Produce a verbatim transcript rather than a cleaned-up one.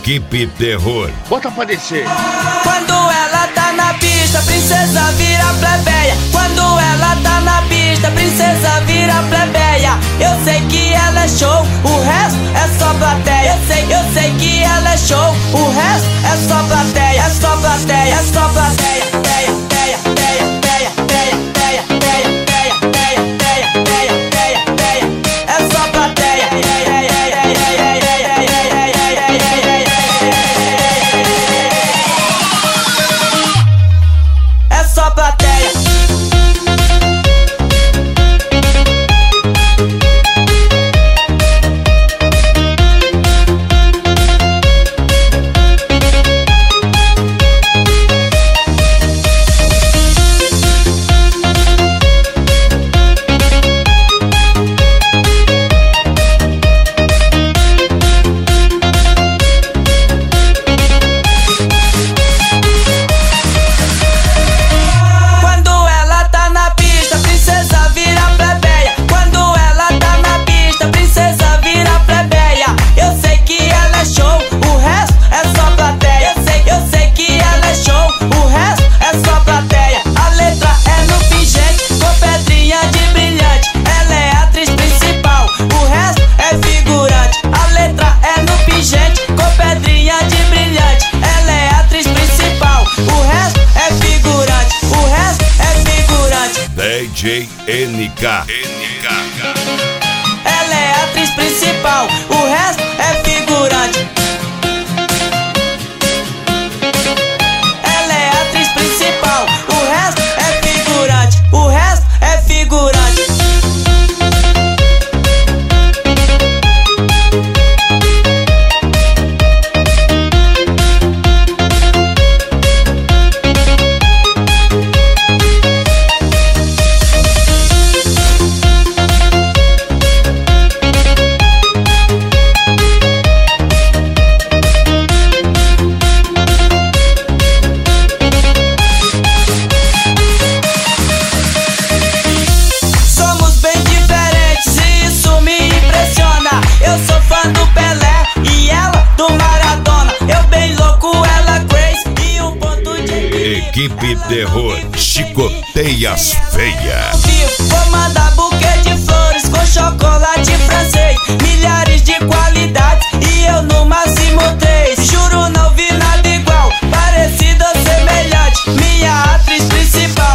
Equipe Terror. Bota pra descer. Quando ela tá na pista, princesa vira plebeia. Quando ela tá na pista, princesa vira plebeia. Eu sei que ela é show, o resto é só plateia. Eu sei, eu sei que ela é show, o resto é só plateia. É só plateia, é só plateia. Teia, teia, teia, teia, teia, teia, teia, teia, teia, teia, teia, teia. É só plateia. É só plateia. D J N K. Ela é a atriz principal, o resto é figurante. Ela é a atriz principal, o resto é figurante. O resto é figurante. Eu sou fã do Pelé e ela do Maradona. Eu bem louco, ela Grace e um ponto de Equipe Terror, chicoteia as feias. Vou mandar buquê de flores com chocolate francês, milhares de qualidades e eu no máximo três. Juro não vi nada igual, parecido ou semelhante. Minha atriz principal.